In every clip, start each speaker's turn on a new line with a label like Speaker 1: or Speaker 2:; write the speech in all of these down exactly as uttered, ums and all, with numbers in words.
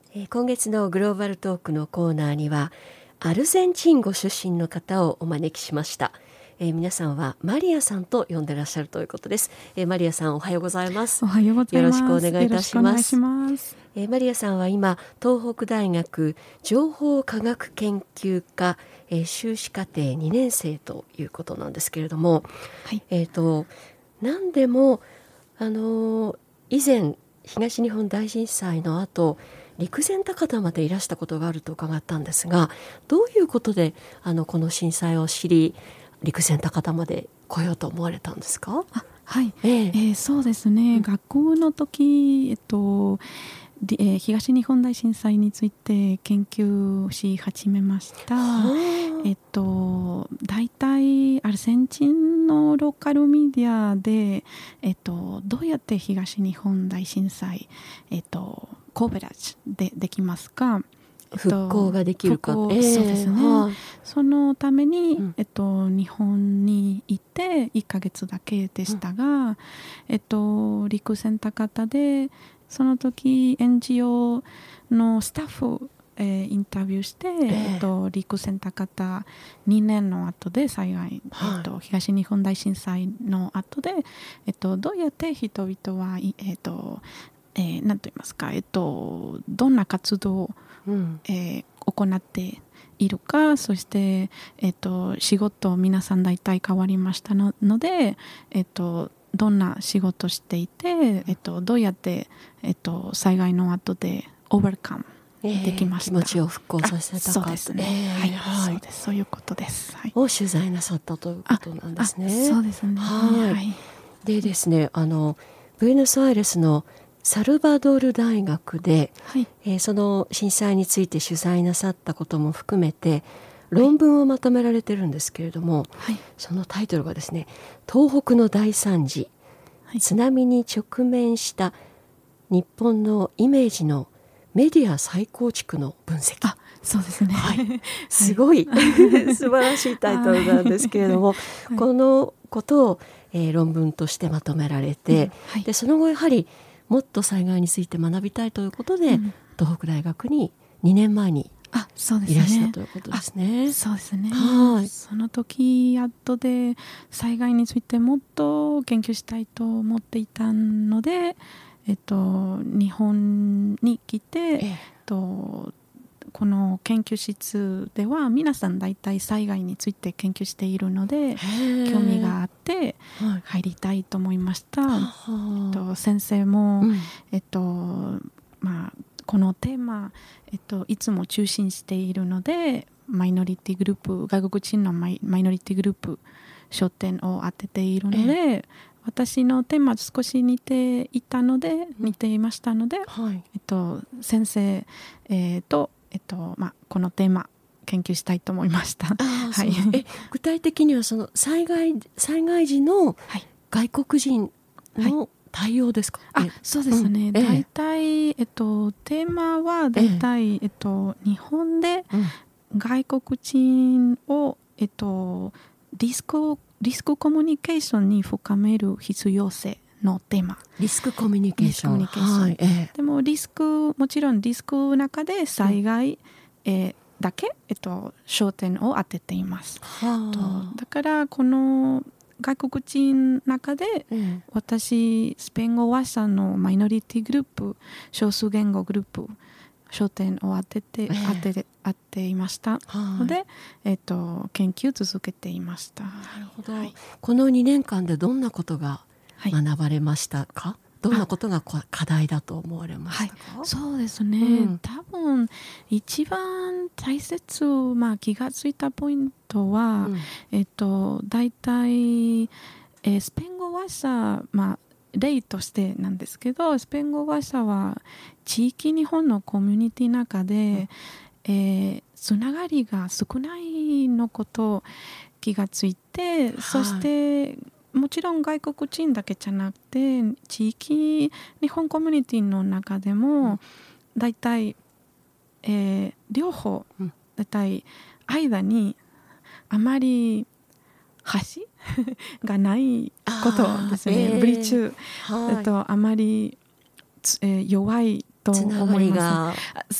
Speaker 1: えー、今月のグローバルトークのコーナーにはアルゼンチンご出身の方をお招きしました。えー、皆さんはマリアさんと呼んでらっしゃるということです。えー、マリアさんおはようございます。
Speaker 2: おはようございます。
Speaker 1: よろしくお願いいたします。
Speaker 2: よろしくお願いします。
Speaker 1: えー、マリアさんは今東北大学情報科学研究科、えー、修士課程にねん生ということなんですけれども、
Speaker 2: はい、
Speaker 1: えーと、何でもあのー、以前東日本大震災の後陸前高田までいらしたことがあると伺ったんですが、どういうことであのこの震災を知り陸前高田まで来ようと思われたんですか？
Speaker 2: あ、はい、
Speaker 1: えー
Speaker 2: えー、そうですね、うん、学校の時、えっとえー、東日本大震災について研究し始めました。えっと大体アルゼンチンのローカルメディアで、えっと、どうやって東日本大震災、えっと、コーベラージでできますか、えっと、
Speaker 1: 復興ができるか、
Speaker 2: 復興、
Speaker 1: えー、
Speaker 2: そうですね、はい、そのために、
Speaker 1: うん
Speaker 2: えっと、日本に行っていっかげつだけでしたが、うん、えっと、陸前高田でその時 エヌジーオー のスタッフ、えー、インタビューして、えーえっと、陸前高田にねんの後で災害、はい、えっと、東日本大震災の後で、えっと、どうやって人々は、えっとえー、何と言いますか、えっと、どんな活動を、うんえー、行っているか、そして、えっと、仕事皆さん大体変わりましたの、ので、えっとどんな仕事をしていて、えっと、どうやって、えっと、災害の後でオーバーカムできました、
Speaker 1: えー、気持ちを復興させたか。
Speaker 2: そうですね、
Speaker 1: えー、
Speaker 2: はい、
Speaker 1: はい、
Speaker 2: そうです、そういうことです、はい、
Speaker 1: を取材なさったということなんですね。
Speaker 2: そうですね、
Speaker 1: はい、はい、でですね、あのブエノスアイレスのサルバドール大学で、はいえー、その震災について取材なさったことも含めて論文をまとめられてるんですけれども、はい、そのタイトルがですね、東北の大惨事、はい、津波に直面した日本のイメージのメディア再構築の分析。
Speaker 2: あ、そうですね、はい、
Speaker 1: すごい、はい、素晴らしいタイトルなんですけれども、はい、このことを、えー、論文としてまとめられて、うんはい、でその後やはりもっと災害について学びたいということで、うん、東北大学ににねんまえにいらしたということですね。
Speaker 2: そうですね。
Speaker 1: はい。
Speaker 2: その時後で災害についてもっと研究したいと思っていたので、えっと、日本に来て、ええっと、この研究室では皆さん大体災害について研究しているので興味があって入りたいと思いました。はいえっと、先生も、うんえっとまあ、このテーマ、えっと、いつも中心しているのでマイノリティグループ外国人のマイ、マイノリティグループ焦点を当てているので、え私のテーマ少し似ていたので似ていましたので、はいえっと、先生、えー、とえっとまあ、このテーマ研究したいと思いました。はい、
Speaker 1: え具体的にはその災害、災害時の外国人の対応ですか？
Speaker 2: はい、あそうですね、うん、大体、えっと、テーマは大体、ええっと、日本で外国人を、えっと、リスクリスクコミュニケーションに深める必要性のテーマ。
Speaker 1: リスクコミュニケーション、
Speaker 2: はいええ、でもリスクもちろんリスクの中で災害、うんえー、だけ、えっと、焦点を当てています。はだからこの外国人の中で、うん、私スペイン語話者のマイノリティグループ少数言語グループ焦点を当てて、えー、当て当ていましたので、えー、と研究続けていました。な
Speaker 1: るほど、はい、このにねんかんでどんなことが学ばれましたか？はい、どんなことが課題だと思われましたか？
Speaker 2: はい、そうですね、うん、多分一番大切、まあ、気がついたポイントは、うんえっと、大体、えー、スペイン語話者、まあ例としてなんですけどスペイン語話者は地域日本のコミュニティの中で、うんえー、つながりが少ないのこと気がついて、はい、そしてもちろん外国人だけじゃなくて地域日本コミュニティの中でもだいたい、えー、両方だいたい間にあまり橋がないことですね。ブリッジ、はい、とあまり、えー、弱いとと思います。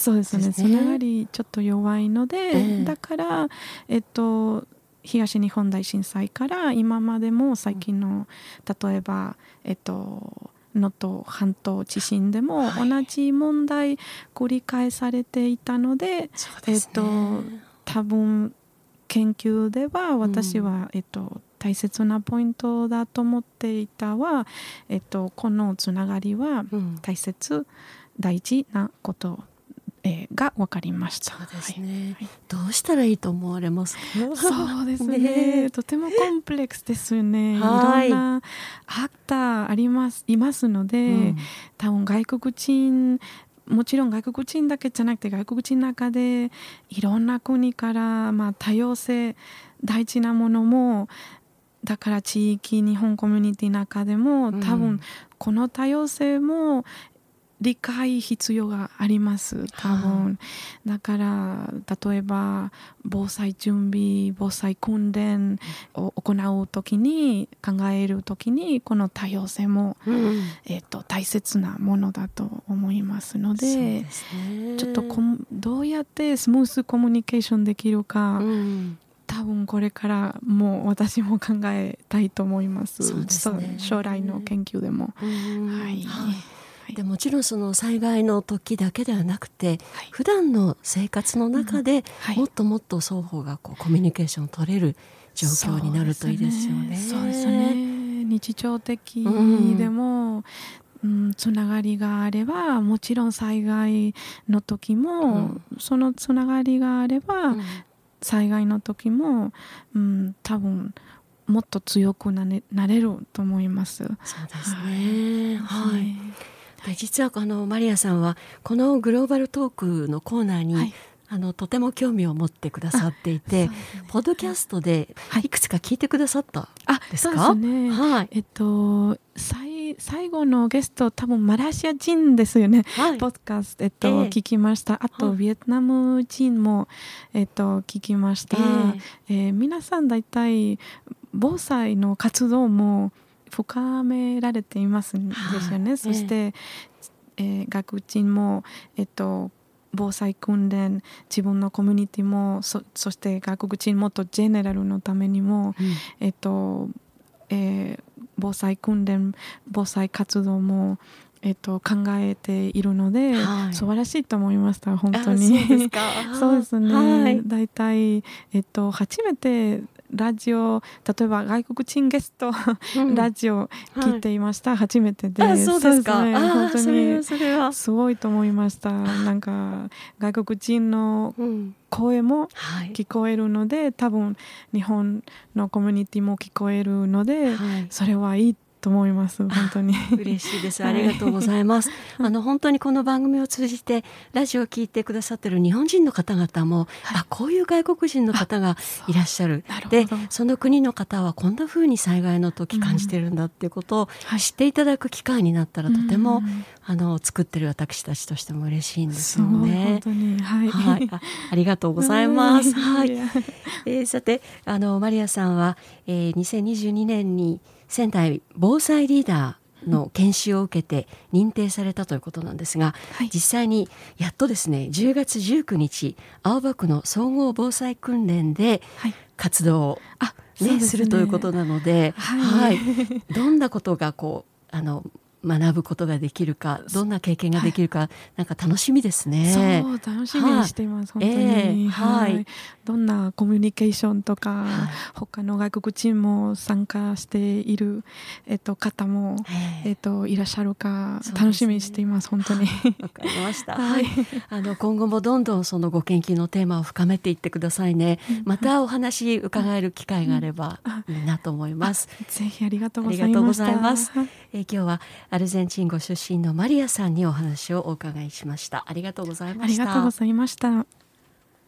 Speaker 2: そうですね。つながりちょっと弱いので、えー、だからえっと東日本大震災から今までも最近の例えばえっと能登半島地震でも同じ問題繰り返されていたので、はい、えっと多分研究では私は、うん、えっと大切なポイントだと思っていたは、えっと、このつながりは大切、うん、大事なことえー、が分かりました。
Speaker 1: そうですね、はい、どうしたらいいと思われますか？
Speaker 2: そうです ね, ねとてもコンプレックスですよね。いろんなアクターありますいますので、うん、多分外国人もちろん外国人だけじゃなくて外国人の中でいろんな国から、まあ、多様性大事なものもだから地域日本コミュニティの中でも多分この多様性も理解必要があります多分。だから例えば防災準備防災訓練を行うときに考えるときにこの多様性も、うんえー、と大切なものだと思いますの で, そうですね、ちょっとこどうやってスムースコミュニケーションできるか、うん多分これからもう私も考えたいと思います。そうですね、将来の研究でも、うんはいはい
Speaker 1: でもちろんその災害の時だけではなくて、はい、普段の生活の中でもっともっと双方がこうコミュニケーションを取れる状況になるといいですよね。
Speaker 2: そうですね。日常的でも、うん、つながりがあればもちろん災害の時も、うん、そのつながりがあれば、うん、災害の時も、うん、多分もっと強くなれ、なれると思います。そう
Speaker 1: ですね、はいはいで実はあのマリアさんはこのグローバルトークのコーナーに、はい、あのとても興味を持ってくださっていて、ね、ポッドキャストでいくつか聞いてくださったですか？
Speaker 2: あ、そうですね、はい、えっと最最後のゲスト多分マレーシア人ですよね、はい、ポッドキャスト、えっとえー、聞きました。あと、はい、ビエナム人も、えっと、聞きました、えーえー、皆さん大体防災の活動も深められていますんですよね、はい、そして、えー、外国人も、えっと、防災訓練自分のコミュニティも そ, そして外国人もっとジェネラルのためにも、うんえっとえー、防災訓練防災活動もえっと、考えているので、はい、素晴らしいと思いました本当に。
Speaker 1: そうですか
Speaker 2: そうですね、はい、だいたい、えっと、初めてラジオ例えば外国人ゲスト、うん、ラジオ聞いていました、はい、初めてで。
Speaker 1: あそうですか。
Speaker 2: そうですね、本当に
Speaker 1: それはそれは
Speaker 2: すごいと思いました。なんか外国人の声も聞こえるので、うんはい、多分日本のコミュニティも聞こえるので、はい、それはいいと思います本当に。
Speaker 1: 嬉しいです。ありがとうございます。あの本当にこの番組を通じてラジオを聞いてくださっている日本人の方々も、はい、あこういう外国人の方がいらっしゃる。でその国の方はこんな風に災害の時感じてるんだっていうことを知っていただく機会になったら、とても、うん、あの作ってる私たちとしても嬉しいんですよね。
Speaker 2: 本当に、はい
Speaker 1: はい、あ, ありがとうございます。はい、えー、さてあのマリアさんは、えー、にせんにじゅうにねんに仙台防災リーダーの研修を受けて認定されたということなんですが、はい、実際にやっとですねじゅうがつじゅうくにち青葉区の総合防災訓練で活動を、はいねね、するということなので、はいはい、どんなことがこうあの学ぶことができるかどんな経験ができるか、はい、なんか楽しみですね。
Speaker 2: そう楽しみにしています、はい、本当に、えーはいはい、どんなコミュニケーションとか、はい、他の外国人も参加している、えっと、方も、えーえっと、いらっしゃるか楽しみにしています、本当に。
Speaker 1: わかりました、はい、あの今後もどんどんそのご研究のテーマを深めていってくださいね。またお話伺える機会があればいいなと思います。
Speaker 2: ぜひありがとうございました。ありがとうございます、
Speaker 1: えー、今日はアルゼンチンご出身のマリアさんにお話をお伺いしました。ありがとうございました。
Speaker 2: ありがとうございました。